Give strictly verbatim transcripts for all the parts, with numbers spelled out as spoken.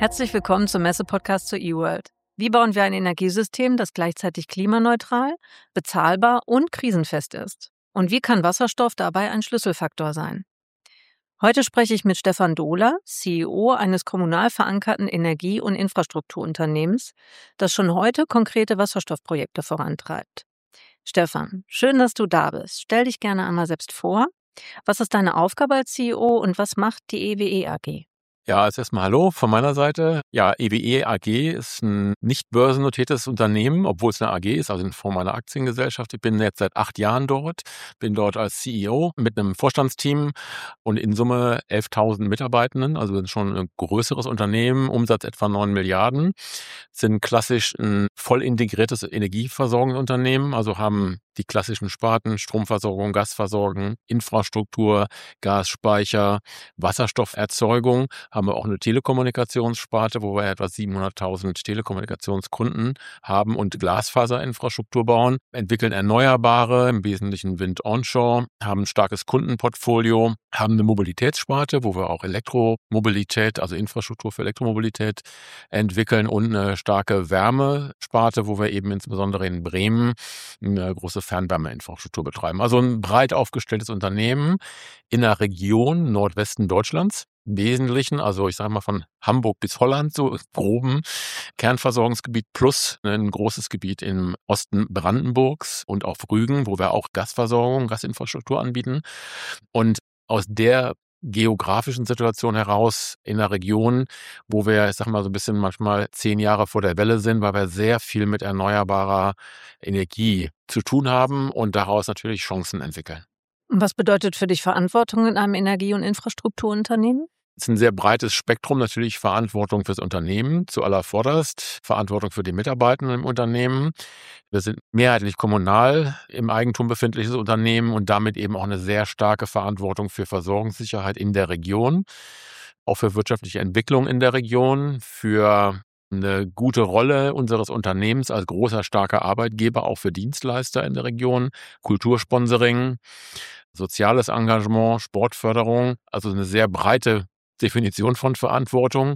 Herzlich willkommen zum Messe-Podcast zur eWorld. Wie bauen wir ein Energiesystem, das gleichzeitig klimaneutral, bezahlbar und krisenfest ist? Und wie kann Wasserstoff dabei ein Schlüsselfaktor sein? Heute spreche ich mit Stefan Dohler, C E O eines kommunal verankerten Energie- und Infrastrukturunternehmens, das schon heute konkrete Wasserstoffprojekte vorantreibt. Stefan, schön, dass du da bist. Stell dich gerne einmal selbst vor. Was ist deine Aufgabe als C E O und was macht die E W E A G? Ja, als erstmal Hallo von meiner Seite. Ja, E W E A G ist ein nicht börsennotiertes Unternehmen, obwohl es eine A G ist, also in Form einer Aktiengesellschaft. Ich bin jetzt seit acht Jahren dort, bin dort als C E O mit einem Vorstandsteam und in Summe elftausend Mitarbeitenden, also schon ein größeres Unternehmen, Umsatz etwa neun Milliarden, sind klassisch ein voll integriertes Energieversorgungsunternehmen, also haben die klassischen Sparten Stromversorgung, Gasversorgung, Infrastruktur, Gasspeicher, Wasserstofferzeugung, haben wir auch eine Telekommunikationssparte, wo wir etwa siebenhunderttausend Telekommunikationskunden haben und Glasfaserinfrastruktur bauen, entwickeln Erneuerbare, im Wesentlichen Wind onshore, haben ein starkes Kundenportfolio, haben eine Mobilitätssparte, wo wir auch Elektromobilität, also Infrastruktur für Elektromobilität entwickeln und eine starke Wärmesparte, wo wir eben insbesondere in Bremen eine große Fernwärmeinfrastruktur betreiben. Also ein breit aufgestelltes Unternehmen in der Region Nordwesten Deutschlands. Im Wesentlichen, also ich sage mal von Hamburg bis Holland, so groben Kernversorgungsgebiet plus ein großes Gebiet im Osten Brandenburgs und auf Rügen, wo wir auch Gasversorgung, Gasinfrastruktur anbieten. Und aus der geografischen Situation heraus in der Region, wo wir, ich sag mal, so ein bisschen manchmal zehn Jahre vor der Welle sind, weil wir sehr viel mit erneuerbarer Energie zu tun haben und daraus natürlich Chancen entwickeln. Und was bedeutet für dich Verantwortung in einem Energie- und Infrastrukturunternehmen? Es ist ein sehr breites Spektrum, natürlich Verantwortung fürs Unternehmen zuallervorderst, Verantwortung für die Mitarbeitenden im Unternehmen. Wir sind mehrheitlich kommunal im Eigentum befindliches Unternehmen und damit eben auch eine sehr starke Verantwortung für Versorgungssicherheit in der Region, auch für wirtschaftliche Entwicklung in der Region, für eine gute Rolle unseres Unternehmens als großer, starker Arbeitgeber, auch für Dienstleister in der Region, Kultursponsoring, soziales Engagement, Sportförderung, also eine sehr breite Definition von Verantwortung,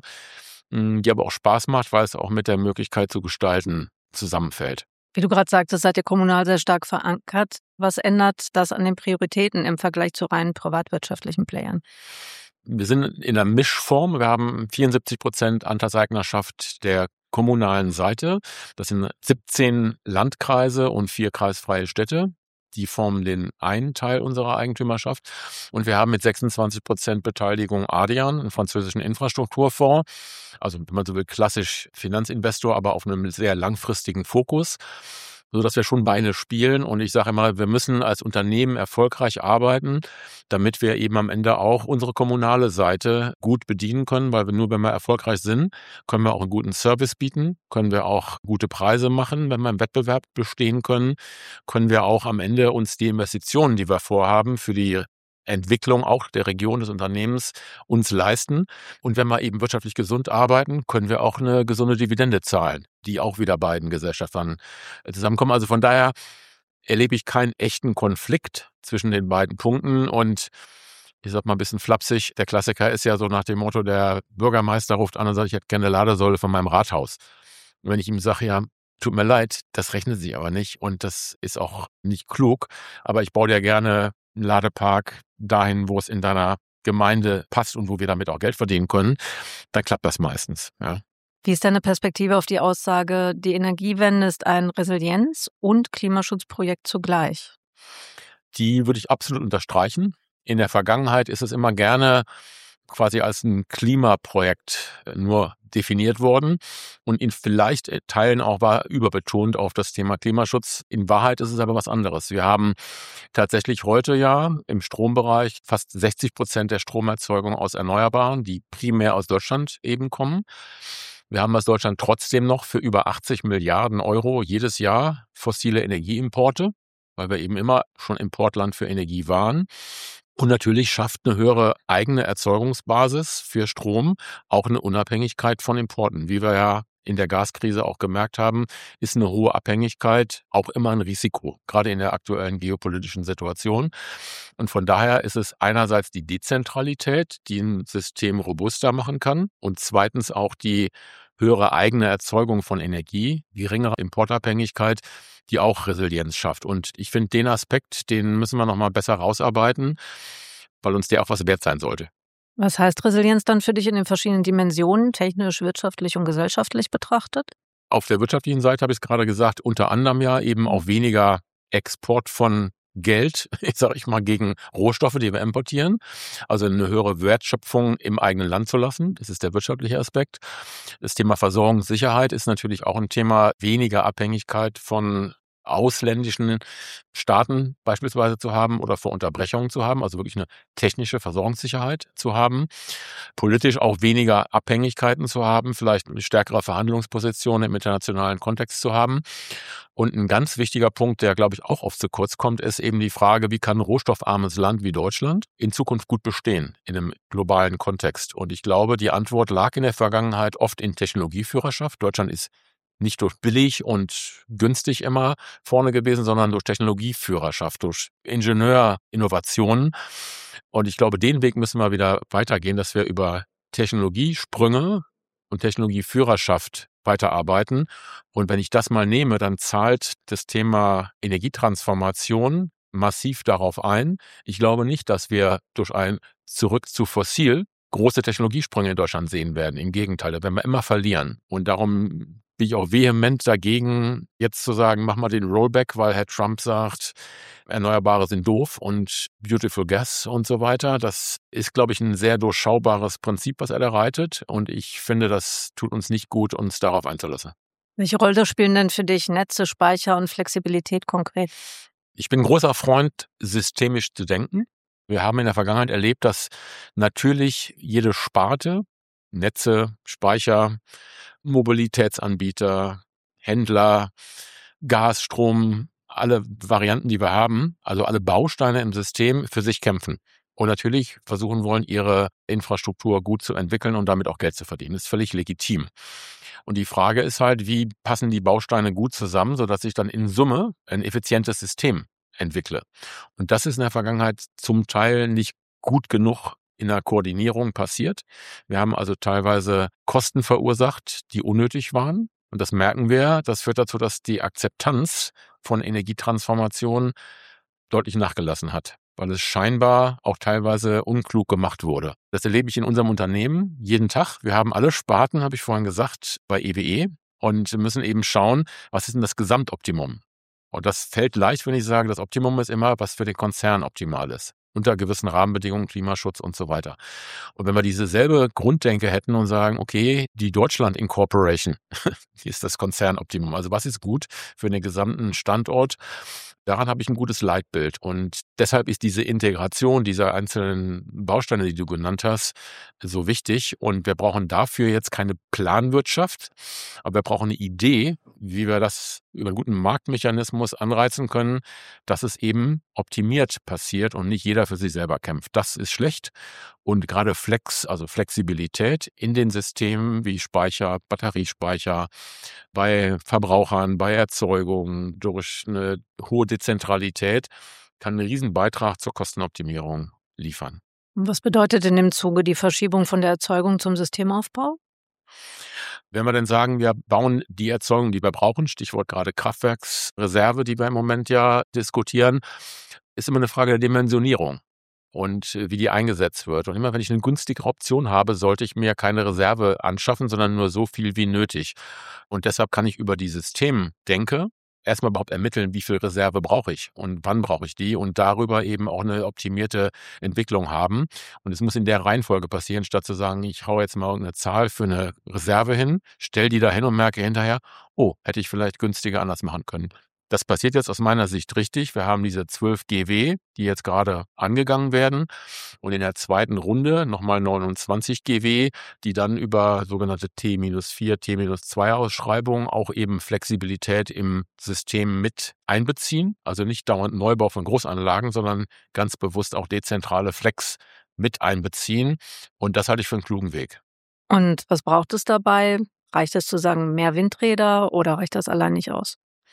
die aber auch Spaß macht, weil es auch mit der Möglichkeit zu gestalten zusammenfällt. Wie du gerade sagtest, seid ihr kommunal sehr stark verankert. Was ändert das an den Prioritäten im Vergleich zu rein privatwirtschaftlichen Playern? Wir sind in einer Mischform. Wir haben vierundsiebzig Prozent Anteilseignerschaft der kommunalen Seite. Das sind siebzehn Landkreise und vier kreisfreie Städte. Die formen den einen Teil unserer Eigentümerschaft. Und wir haben mit sechsundzwanzig Prozent Beteiligung Ardian, einen französischen Infrastrukturfonds. Also, wenn man so will, klassisch Finanzinvestor, aber auf einem sehr langfristigen Fokus, sodass wir schon Beine spielen. Und ich sage immer, wir müssen als Unternehmen erfolgreich arbeiten, damit wir eben am Ende auch unsere kommunale Seite gut bedienen können, weil wir nur, wenn wir erfolgreich sind, können wir auch einen guten Service bieten, können wir auch gute Preise machen, wenn wir im Wettbewerb bestehen können, können wir auch am Ende uns die Investitionen, die wir vorhaben, für die Entwicklung auch der Region des Unternehmens uns leisten. Und wenn wir eben wirtschaftlich gesund arbeiten, können wir auch eine gesunde Dividende zahlen, die auch wieder beiden Gesellschaftern zusammenkommen. Also von daher erlebe ich keinen echten Konflikt zwischen den beiden Punkten. Und ich sag mal ein bisschen flapsig, der Klassiker ist ja so nach dem Motto, der Bürgermeister ruft an und sagt, ich hätte gerne eine Ladesäule von meinem Rathaus. Und wenn ich ihm sage, ja, tut mir leid, das rechnet sich aber nicht und das ist auch nicht klug, aber ich baue dir gerne einen Ladepark dahin, wo es in deiner Gemeinde passt und wo wir damit auch Geld verdienen können, dann klappt das meistens. Ja. Wie ist deine Perspektive auf die Aussage, die Energiewende ist ein Resilienz- und Klimaschutzprojekt zugleich? Die würde ich absolut unterstreichen. In der Vergangenheit ist es immer gerne quasi als ein Klimaprojekt nur definiert worden und in vielleicht Teilen auch war überbetont auf das Thema Klimaschutz. In Wahrheit ist es aber was anderes. Wir haben tatsächlich heute ja im Strombereich fast sechzig Prozent der Stromerzeugung aus Erneuerbaren, die primär aus Deutschland eben kommen. Wir haben aus Deutschland trotzdem noch für über achtzig Milliarden Euro jedes Jahr fossile Energieimporte, weil wir eben immer schon Importland für Energie waren. Und natürlich schafft eine höhere eigene Erzeugungsbasis für Strom auch eine Unabhängigkeit von Importen, wie wir ja in der Gaskrise auch gemerkt haben, ist eine hohe Abhängigkeit auch immer ein Risiko, gerade in der aktuellen geopolitischen Situation. Und von daher ist es einerseits die Dezentralität, die ein System robuster machen kann, und zweitens auch die höhere eigene Erzeugung von Energie, geringere Importabhängigkeit, die auch Resilienz schafft. Und ich finde, den Aspekt, den müssen wir noch mal besser rausarbeiten, weil uns der auch was wert sein sollte. Was heißt Resilienz dann für dich in den verschiedenen Dimensionen, technisch, wirtschaftlich und gesellschaftlich betrachtet? Auf der wirtschaftlichen Seite habe ich es gerade gesagt, unter anderem ja eben auch weniger Export von Geld, sage ich mal, gegen Rohstoffe, die wir importieren. Also eine höhere Wertschöpfung im eigenen Land zu lassen. Das ist der wirtschaftliche Aspekt. Das Thema Versorgungssicherheit ist natürlich auch ein Thema, weniger Abhängigkeit von ausländischen Staaten beispielsweise zu haben oder vor Unterbrechungen zu haben, also wirklich eine technische Versorgungssicherheit zu haben, politisch auch weniger Abhängigkeiten zu haben, vielleicht eine stärkere Verhandlungsposition im internationalen Kontext zu haben. Und ein ganz wichtiger Punkt, der, glaube ich, auch oft zu kurz kommt, ist eben die Frage, wie kann ein rohstoffarmes Land wie Deutschland in Zukunft gut bestehen in einem globalen Kontext? Und ich glaube, die Antwort lag in der Vergangenheit oft in Technologieführerschaft. Deutschland ist nicht durch billig und günstig immer vorne gewesen, sondern durch Technologieführerschaft, durch Ingenieurinnovationen. Und ich glaube, den Weg müssen wir wieder weitergehen, dass wir über Technologiesprünge und Technologieführerschaft weiterarbeiten. Und wenn ich das mal nehme, dann zahlt das Thema Energietransformation massiv darauf ein. Ich glaube nicht, dass wir durch ein Zurück zu Fossil große Technologiesprünge in Deutschland sehen werden. Im Gegenteil, da werden wir immer verlieren. Und darum bin ich auch vehement dagegen, jetzt zu sagen, mach mal den Rollback, weil Herr Trump sagt, Erneuerbare sind doof und Beautiful Gas und so weiter. Das ist, glaube ich, ein sehr durchschaubares Prinzip, was er da reitet. Und ich finde, das tut uns nicht gut, uns darauf einzulassen. Welche Rolle spielen denn für dich Netze, Speicher und Flexibilität konkret? Ich bin ein großer Freund, systemisch zu denken. Wir haben in der Vergangenheit erlebt, dass natürlich jede Sparte, Netze, Speicher, Mobilitätsanbieter, Händler, Gas, Strom, alle Varianten, die wir haben, also alle Bausteine im System für sich kämpfen. Und natürlich versuchen wollen, ihre Infrastruktur gut zu entwickeln und damit auch Geld zu verdienen. Das ist völlig legitim. Und die Frage ist halt, wie passen die Bausteine gut zusammen, sodass ich dann in Summe ein effizientes System entwickle. Und das ist in der Vergangenheit zum Teil nicht gut genug in der Koordinierung passiert. Wir haben also teilweise Kosten verursacht, die unnötig waren. Und das merken wir. Das führt dazu, dass die Akzeptanz von Energietransformation deutlich nachgelassen hat, weil es scheinbar auch teilweise unklug gemacht wurde. Das erlebe ich in unserem Unternehmen jeden Tag. Wir haben alle Sparten, habe ich vorhin gesagt, bei E W E und müssen eben schauen, was ist denn das Gesamtoptimum? Und das fällt leicht, wenn ich sage, das Optimum ist immer, was für den Konzern optimal ist. Unter gewissen Rahmenbedingungen, Klimaschutz und so weiter. Und wenn wir diese selbe Grunddenke hätten und sagen, okay, die Deutschland Incorporation, die ist das Konzernoptimum. Also was ist gut für den gesamten Standort? Daran habe ich ein gutes Leitbild. Und deshalb ist diese Integration dieser einzelnen Bausteine, die du genannt hast, so wichtig. Und wir brauchen dafür jetzt keine Planwirtschaft, aber wir brauchen eine Idee, wie wir das über einen guten Marktmechanismus anreizen können, dass es eben optimiert passiert und nicht jeder für sich selber kämpft. Das ist schlecht. Und gerade Flex, also Flexibilität in den Systemen wie Speicher, Batteriespeicher, bei Verbrauchern, bei Erzeugung, durch eine hohe Dezentralität, kann einen riesen Beitrag zur Kostenoptimierung liefern. Und was bedeutet in dem Zuge die Verschiebung von der Erzeugung zum Systemaufbau? Wenn wir denn sagen, wir bauen die Erzeugung, die wir brauchen, Stichwort gerade Kraftwerksreserve, die wir im Moment ja diskutieren, ist immer eine Frage der Dimensionierung und wie die eingesetzt wird. Und immer wenn ich eine günstigere Option habe, sollte ich mir keine Reserve anschaffen, sondern nur so viel wie nötig. Und deshalb kann ich über die Systemdenke erstmal überhaupt ermitteln, wie viel Reserve brauche ich und wann brauche ich die und darüber eben auch eine optimierte Entwicklung haben. Und es muss in der Reihenfolge passieren, statt zu sagen, ich haue jetzt mal irgendeine Zahl für eine Reserve hin, stelle die da hin und merke hinterher, oh, hätte ich vielleicht günstiger anders machen können. Das passiert jetzt aus meiner Sicht richtig. Wir haben diese zwölf Gigawatt, die jetzt gerade angegangen werden. Und in der zweiten Runde nochmal neunundzwanzig Gigawatt, die dann über sogenannte T minus vier, T minus zwei Ausschreibungen auch eben Flexibilität im System mit einbeziehen. Also nicht dauernd Neubau von Großanlagen, sondern ganz bewusst auch dezentrale Flex mit einbeziehen. Und das halte ich für einen klugen Weg. Und was braucht es dabei? Reicht es zu sagen, mehr Windräder oder reicht das allein nicht aus?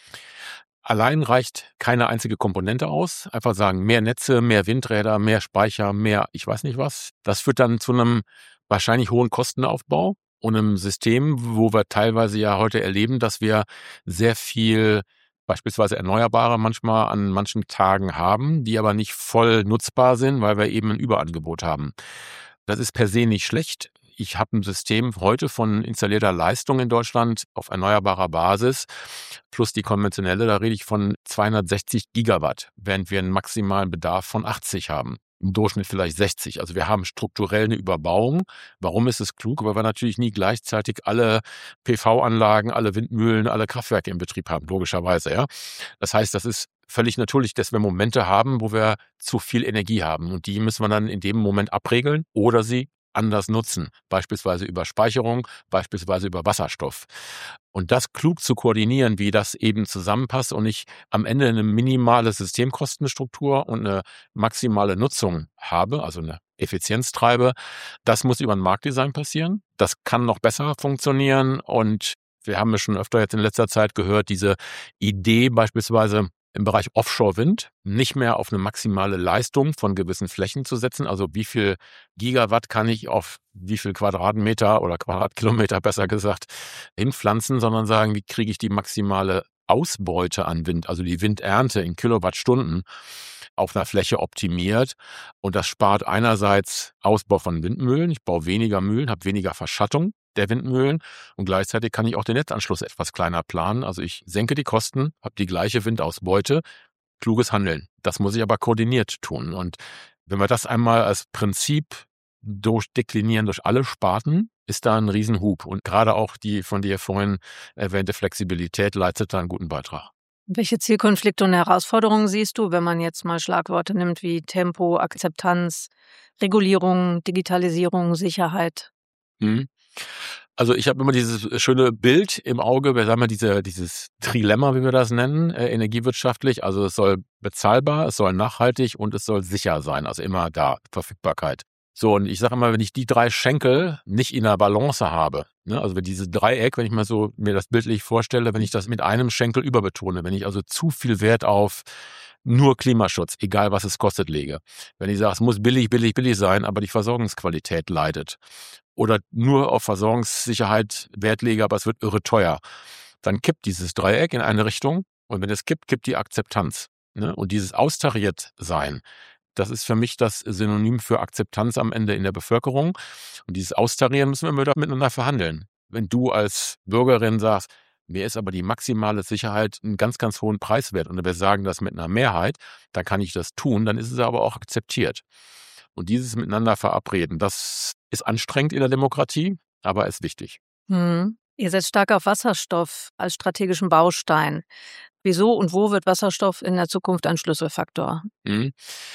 Allein reicht keine einzige Komponente aus. Einfach sagen, mehr Netze, mehr Windräder, mehr Speicher, mehr ich weiß nicht was. Das führt dann zu einem wahrscheinlich hohen Kostenaufbau und einem System, wo wir teilweise ja heute erleben, dass wir sehr viel beispielsweise Erneuerbare manchmal an manchen Tagen haben, die aber nicht voll nutzbar sind, weil wir eben ein Überangebot haben. Das ist per se nicht schlecht. Ich habe ein System heute von installierter Leistung in Deutschland auf erneuerbarer Basis plus die konventionelle, da rede ich von zweihundertsechzig Gigawatt, während wir einen maximalen Bedarf von achtzig haben. Im Durchschnitt vielleicht sechzig. Also wir haben strukturell eine Überbauung. Warum ist es klug? Weil wir natürlich nie gleichzeitig alle P V-Anlagen, alle Windmühlen, alle Kraftwerke im Betrieb haben, logischerweise. Ja. Das heißt, das ist völlig natürlich, dass wir Momente haben, wo wir zu viel Energie haben. Und die müssen wir dann in dem Moment abregeln oder sie anders nutzen, beispielsweise über Speicherung, beispielsweise über Wasserstoff. Und das klug zu koordinieren, wie das eben zusammenpasst und ich am Ende eine minimale Systemkostenstruktur und eine maximale Nutzung habe, also eine Effizienz treibe, das muss über ein Marktdesign passieren. Das kann noch besser funktionieren und wir haben ja schon öfter jetzt in letzter Zeit gehört, diese Idee beispielsweise im Bereich Offshore-Wind nicht mehr auf eine maximale Leistung von gewissen Flächen zu setzen. Also wie viel Gigawatt kann ich auf wie viel Quadratmeter oder Quadratkilometer besser gesagt hinpflanzen, sondern sagen, wie kriege ich die maximale Ausbeute an Wind, also die Windernte in Kilowattstunden auf einer Fläche optimiert. Und das spart einerseits Ausbau von Windmühlen. Ich baue weniger Mühlen, habe weniger Verschattung der Windmühlen und gleichzeitig kann ich auch den Netzanschluss etwas kleiner planen. Also ich senke die Kosten, habe die gleiche Windausbeute. Kluges Handeln. Das muss ich aber koordiniert tun. Und wenn wir das einmal als Prinzip durchdeklinieren durch alle Sparten, ist da ein Riesenhub. Und gerade auch die von dir vorhin erwähnte Flexibilität leistet da einen guten Beitrag. Welche Zielkonflikte und Herausforderungen siehst du, wenn man jetzt mal Schlagworte nimmt wie Tempo, Akzeptanz, Regulierung, Digitalisierung, Sicherheit? Mhm. Also ich habe immer dieses schöne Bild im Auge, wir haben ja diese, dieses Trilemma, wie wir das nennen, äh, energiewirtschaftlich. Also es soll bezahlbar, es soll nachhaltig und es soll sicher sein, also immer da, Verfügbarkeit. So, und ich sage immer, wenn ich die drei Schenkel nicht in der Balance habe, ne, also wenn dieses Dreieck, wenn ich mal so mir das bildlich vorstelle, wenn ich das mit einem Schenkel überbetone, wenn ich also zu viel Wert auf nur Klimaschutz, egal was es kostet, lege. Wenn ich sage, es muss billig, billig, billig sein, aber die Versorgungsqualität leidet. Oder nur auf Versorgungssicherheit Wert lege, aber es wird irre teuer. Dann kippt dieses Dreieck in eine Richtung und wenn es kippt, kippt die Akzeptanz. Ne? Und dieses austariert sein, das ist für mich das Synonym für Akzeptanz am Ende in der Bevölkerung. Und dieses Austarieren müssen wir miteinander verhandeln. Wenn du als Bürgerin sagst, mir ist aber die maximale Sicherheit einen ganz, ganz hohen Preis wert und wir sagen das mit einer Mehrheit, dann kann ich das tun, dann ist es aber auch akzeptiert. Und dieses Miteinander verabreden, das ist anstrengend in der Demokratie, aber ist wichtig. Hm. Ihr setzt stark auf Wasserstoff als strategischen Baustein. Wieso und wo wird Wasserstoff in der Zukunft ein Schlüsselfaktor? Mhm.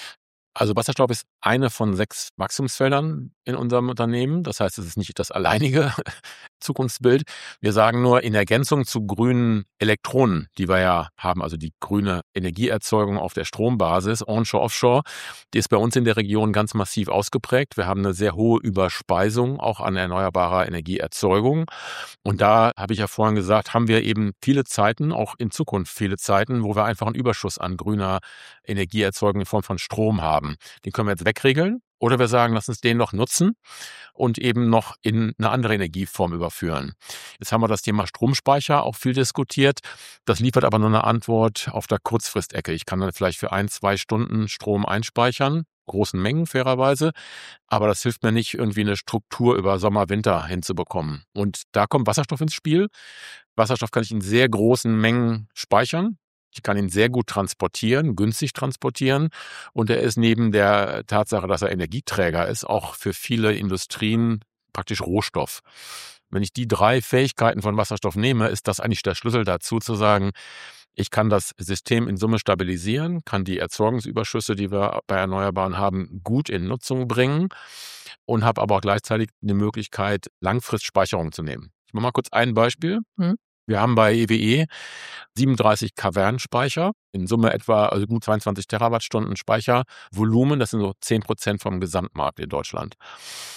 Also Wasserstoff ist eine von sechs Wachstumsfeldern in unserem Unternehmen. Das heißt, es ist nicht das alleinige Zukunftsbild. Wir sagen nur in Ergänzung zu grünen Elektronen, die wir ja haben, also die grüne Energieerzeugung auf der Strombasis, onshore, offshore, die ist bei uns in der Region ganz massiv ausgeprägt. Wir haben eine sehr hohe Überspeisung auch an erneuerbarer Energieerzeugung. Und da habe ich ja vorhin gesagt, haben wir eben viele Zeiten, auch in Zukunft viele Zeiten, wo wir einfach einen Überschuss an grüner Energieerzeugung in Form von Strom haben. Den können wir jetzt wegregeln. Oder wir sagen, lass uns den noch nutzen und eben noch in eine andere Energieform überführen. Jetzt haben wir das Thema Stromspeicher auch viel diskutiert. Das liefert aber nur eine Antwort auf der Kurzfristecke. Ich kann dann vielleicht für ein, zwei Stunden Strom einspeichern, großen Mengen fairerweise. Aber das hilft mir nicht, irgendwie eine Struktur über Sommer, Winter hinzubekommen. Und da kommt Wasserstoff ins Spiel. Wasserstoff kann ich in sehr großen Mengen speichern. Ich kann ihn sehr gut transportieren, günstig transportieren und er ist neben der Tatsache, dass er Energieträger ist, auch für viele Industrien praktisch Rohstoff. Wenn ich die drei Fähigkeiten von Wasserstoff nehme, ist das eigentlich der Schlüssel dazu, zu sagen, ich kann das System in Summe stabilisieren, kann die Erzeugungsüberschüsse, die wir bei Erneuerbaren haben, gut in Nutzung bringen und habe aber auch gleichzeitig eine Möglichkeit, Langfristspeicherung zu nehmen. Ich mache mal kurz ein Beispiel. Hm. Wir haben bei E W E siebenunddreißig Kavernenspeicher, in Summe etwa also gut zweiundzwanzig Terawattstunden Speichervolumen. Das sind so zehn Prozent vom Gesamtmarkt in Deutschland.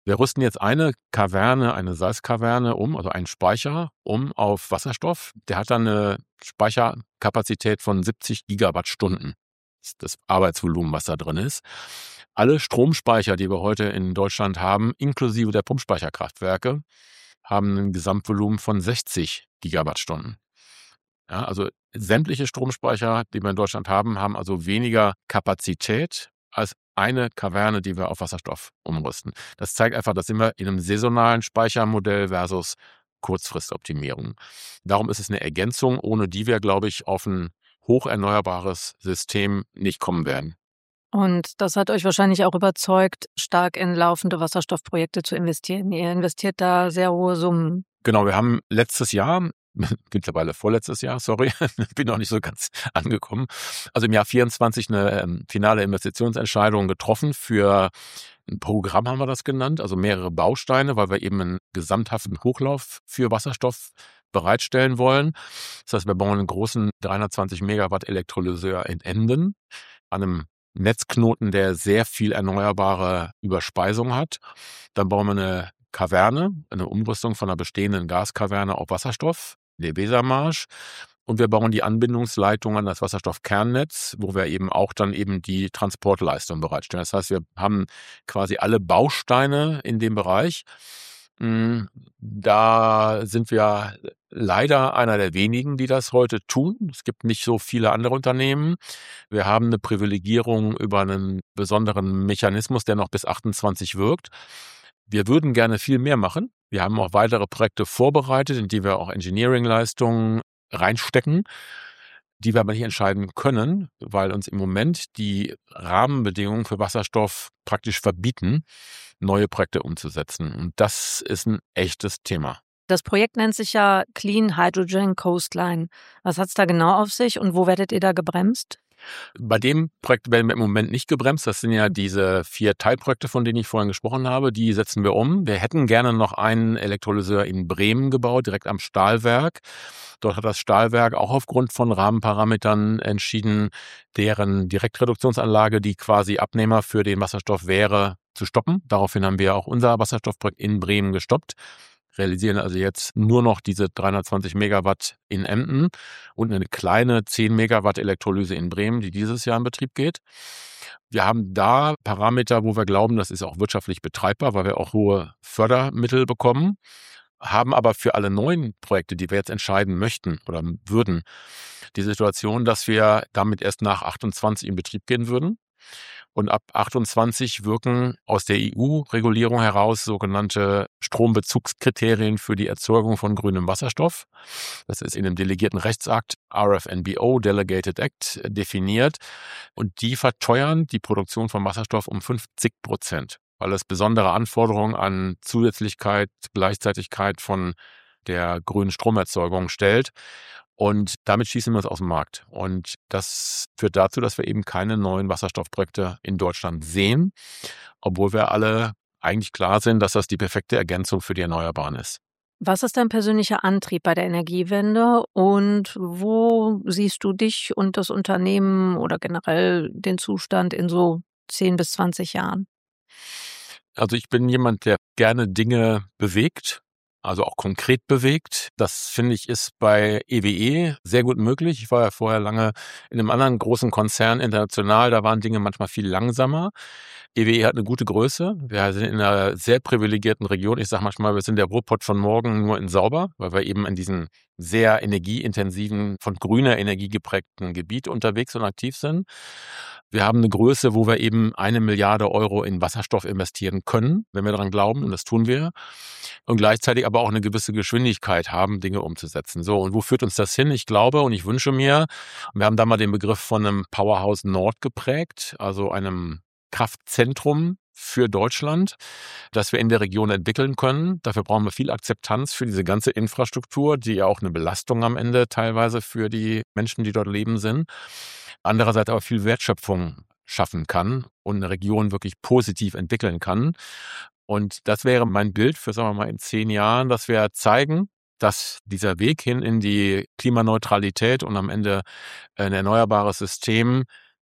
Wir rüsten jetzt eine Kaverne, eine Salzkaverne um, also einen Speicher um auf Wasserstoff. Der hat dann eine Speicherkapazität von siebzig Gigawattstunden. Das ist das Arbeitsvolumen, was da drin ist. Alle Stromspeicher, die wir heute in Deutschland haben, inklusive der Pumpspeicherkraftwerke, haben ein Gesamtvolumen von sechzig Gigawattstunden. Ja, also sämtliche Stromspeicher, die wir in Deutschland haben, haben also weniger Kapazität als eine Kaverne, die wir auf Wasserstoff umrüsten. Das zeigt einfach, da sind wir in einem saisonalen Speichermodell versus Kurzfristoptimierung. Darum ist es eine Ergänzung, ohne die wir, glaube ich, auf ein hocherneuerbares System nicht kommen werden. Und das hat euch wahrscheinlich auch überzeugt, stark in laufende Wasserstoffprojekte zu investieren. Ihr investiert da sehr hohe Summen. Genau, wir haben letztes Jahr, mittlerweile vorletztes Jahr, sorry, bin noch nicht so ganz angekommen, also im Jahr vierundzwanzig eine ähm, finale Investitionsentscheidung getroffen für ein Programm, haben wir das genannt, also mehrere Bausteine, weil wir eben einen gesamthaften Hochlauf für Wasserstoff bereitstellen wollen. Das heißt, wir bauen einen großen dreihundertzwanzig Megawatt Elektrolyseur in Emden an einem Netzknoten, der sehr viel erneuerbare Überspeisung hat. Dann bauen wir eine Kaverne, eine Umrüstung von einer bestehenden Gaskaverne auf Wasserstoff, der Wesermarsch. Und wir bauen die Anbindungsleitung an das Wasserstoffkernnetz, wo wir eben auch dann eben die Transportleistung bereitstellen. Das heißt, wir haben quasi alle Bausteine in dem Bereich. Da sind wir leider einer der wenigen, die das heute tun. Es gibt nicht so viele andere Unternehmen. Wir haben eine Privilegierung über einen besonderen Mechanismus, der noch bis achtundzwanzig wirkt. Wir würden gerne viel mehr machen. Wir haben auch weitere Projekte vorbereitet, in die wir auch Engineering-Leistungen reinstecken, die wir aber nicht entscheiden können, weil uns im Moment die Rahmenbedingungen für Wasserstoff praktisch verbieten, neue Projekte umzusetzen. Und das ist ein echtes Thema. Das Projekt nennt sich ja Clean Hydrogen Coastline. Was hat es da genau auf sich und wo werdet ihr da gebremst? Bei dem Projekt werden wir im Moment nicht gebremst. Das sind ja diese vier Teilprojekte, von denen ich vorhin gesprochen habe. Die setzen wir um. Wir hätten gerne noch einen Elektrolyseur in Bremen gebaut, direkt am Stahlwerk. Dort hat das Stahlwerk auch aufgrund von Rahmenparametern entschieden, deren Direktreduktionsanlage, die quasi Abnehmer für den Wasserstoff wäre, zu stoppen. Daraufhin haben wir auch unser Wasserstoffprojekt in Bremen gestoppt. Realisieren also jetzt nur noch diese dreihundertzwanzig Megawatt in Emden und eine kleine zehn Megawatt Elektrolyse in Bremen, die dieses Jahr in Betrieb geht. Wir haben da Parameter, wo wir glauben, das ist auch wirtschaftlich betreibbar, weil wir auch hohe Fördermittel bekommen, haben aber für alle neuen Projekte, die wir jetzt entscheiden möchten oder würden, die Situation, dass wir damit erst nach achtundzwanzig in Betrieb gehen würden. Und ab achtundzwanzig wirken aus der E U-Regulierung heraus sogenannte Strombezugskriterien für die Erzeugung von grünem Wasserstoff. Das ist in dem delegierten Rechtsakt R F N B O, Delegated Act, definiert. Und die verteuern die Produktion von Wasserstoff um fünfzig Prozent, weil es besondere Anforderungen an Zusätzlichkeit, Gleichzeitigkeit von der grünen Stromerzeugung stellt. Und damit schießen wir uns aus dem Markt. Und das führt dazu, dass wir eben keine neuen Wasserstoffprojekte in Deutschland sehen, obwohl wir alle eigentlich klar sind, dass das die perfekte Ergänzung für die Erneuerbaren ist. Was ist dein persönlicher Antrieb bei der Energiewende und wo siehst du dich und das Unternehmen oder generell den Zustand in so zehn bis zwanzig Jahren? Also ich bin jemand, der gerne Dinge bewegt. Also auch konkret bewegt. Das, finde ich, ist bei E W E sehr gut möglich. Ich war ja vorher lange in einem anderen großen Konzern international, da waren Dinge manchmal viel langsamer. E W E hat eine gute Größe. Wir sind in einer sehr privilegierten Region. Ich sage manchmal, wir sind der Ruhrpott von morgen nur in sauber, weil wir eben in diesem sehr energieintensiven, von grüner Energie geprägten Gebiet unterwegs und aktiv sind. Wir haben eine Größe, wo wir eben eine Milliarde Euro in Wasserstoff investieren können, wenn wir daran glauben, und das tun wir. Und gleichzeitig aber auch eine gewisse Geschwindigkeit haben, Dinge umzusetzen. So, und wo führt uns das hin? Ich glaube und ich wünsche mir, wir haben da mal den Begriff von einem Powerhouse Nord geprägt, also einem Kraftzentrum für Deutschland, das wir in der Region entwickeln können. Dafür brauchen wir viel Akzeptanz für diese ganze Infrastruktur, die ja auch eine Belastung am Ende teilweise für die Menschen, die dort leben, sind. Andererseits aber viel Wertschöpfung schaffen kann und eine Region wirklich positiv entwickeln kann. Und das wäre mein Bild für, sagen wir mal, in zehn Jahren, dass wir zeigen, dass dieser Weg hin in die Klimaneutralität und am Ende ein erneuerbares System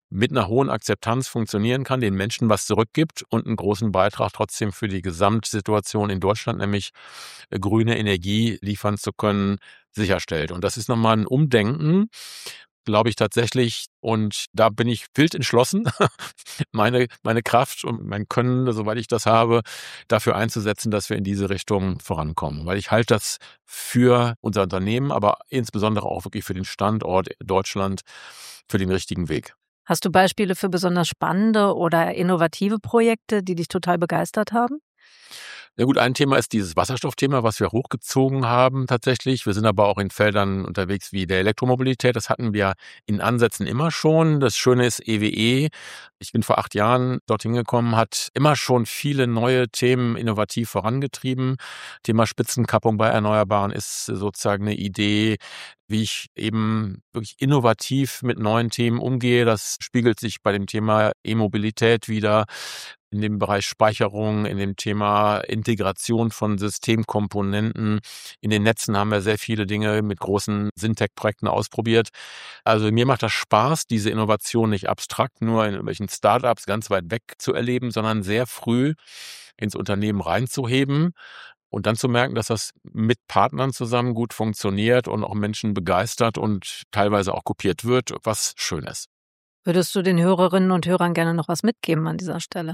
mit einer hohen Akzeptanz funktionieren kann, den Menschen was zurückgibt und einen großen Beitrag trotzdem für die Gesamtsituation in Deutschland, nämlich äh, grüne Energie liefern zu können, sicherstellt. Und das ist nochmal ein Umdenken, glaube ich tatsächlich. Und da bin ich wild entschlossen, meine, meine Kraft und mein Können, soweit ich das habe, dafür einzusetzen, dass wir in diese Richtung vorankommen. Weil ich halte das für unser Unternehmen, aber insbesondere auch wirklich für den Standort Deutschland für den richtigen Weg. Hast du Beispiele für besonders spannende oder innovative Projekte, die dich total begeistert haben? Ja gut, ein Thema ist dieses Wasserstoffthema, was wir hochgezogen haben tatsächlich. Wir sind aber auch in Feldern unterwegs wie der Elektromobilität. Das hatten wir in Ansätzen immer schon. Das Schöne ist E W E. Ich bin vor acht Jahren dorthin gekommen, hat immer schon viele neue Themen innovativ vorangetrieben. Thema Spitzenkappung bei Erneuerbaren ist sozusagen eine Idee, wie ich eben wirklich innovativ mit neuen Themen umgehe. Das spiegelt sich bei dem Thema E-Mobilität wieder, in dem Bereich Speicherung, in dem Thema Integration von Systemkomponenten. In den Netzen haben wir sehr viele Dinge mit großen Syntec-Projekten ausprobiert. Also mir macht das Spaß, diese Innovation nicht abstrakt nur in irgendwelchen Startups ganz weit weg zu erleben, sondern sehr früh ins Unternehmen reinzuheben und dann zu merken, dass das mit Partnern zusammen gut funktioniert und auch Menschen begeistert und teilweise auch kopiert wird, was schön ist. Würdest du den Hörerinnen und Hörern gerne noch was mitgeben an dieser Stelle?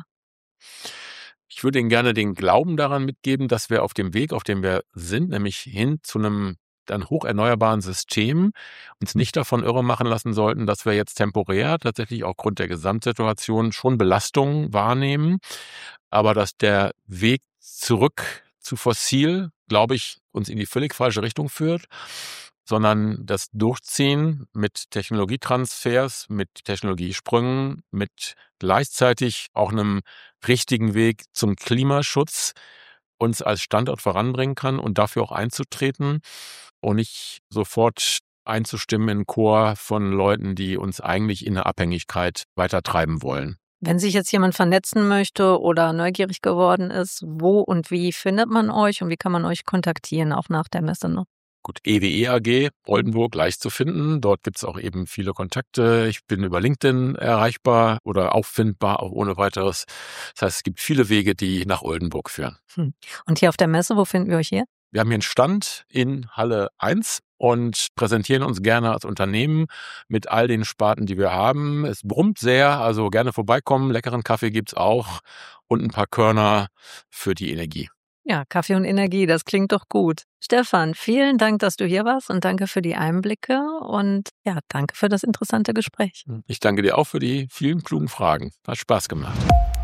Ich würde Ihnen gerne den Glauben daran mitgeben, dass wir auf dem Weg, auf dem wir sind, nämlich hin zu einem dann hocherneuerbaren System, uns nicht davon irre machen lassen sollten, dass wir jetzt temporär tatsächlich aufgrund der Gesamtsituation schon Belastungen wahrnehmen, aber dass der Weg zurück zu fossil, glaube ich, uns in die völlig falsche Richtung führt, sondern das Durchziehen mit Technologietransfers, mit Technologiesprüngen, mit gleichzeitig auch einem richtigen Weg zum Klimaschutz uns als Standort voranbringen kann und dafür auch einzutreten und nicht sofort einzustimmen in einen Chor von Leuten, die uns eigentlich in eine Abhängigkeit weitertreiben wollen. Wenn sich jetzt jemand vernetzen möchte oder neugierig geworden ist, wo und wie findet man euch und wie kann man euch kontaktieren, auch nach der Messe noch? Gut, E W E A G, Oldenburg, leicht zu finden. Dort gibt es auch eben viele Kontakte. Ich bin über LinkedIn erreichbar oder auffindbar, auch ohne weiteres. Das heißt, es gibt viele Wege, die nach Oldenburg führen. Hm. Und hier auf der Messe, wo finden wir euch hier? Wir haben hier einen Stand in Halle eins und präsentieren uns gerne als Unternehmen mit all den Sparten, die wir haben. Es brummt sehr, also gerne vorbeikommen. Leckeren Kaffee gibt's auch und ein paar Körner für die Energie. Ja, Kaffee und Energie, das klingt doch gut. Stefan, vielen Dank, dass du hier warst und danke für die Einblicke und ja, danke für das interessante Gespräch. Ich danke dir auch für die vielen klugen Fragen. Hat Spaß gemacht.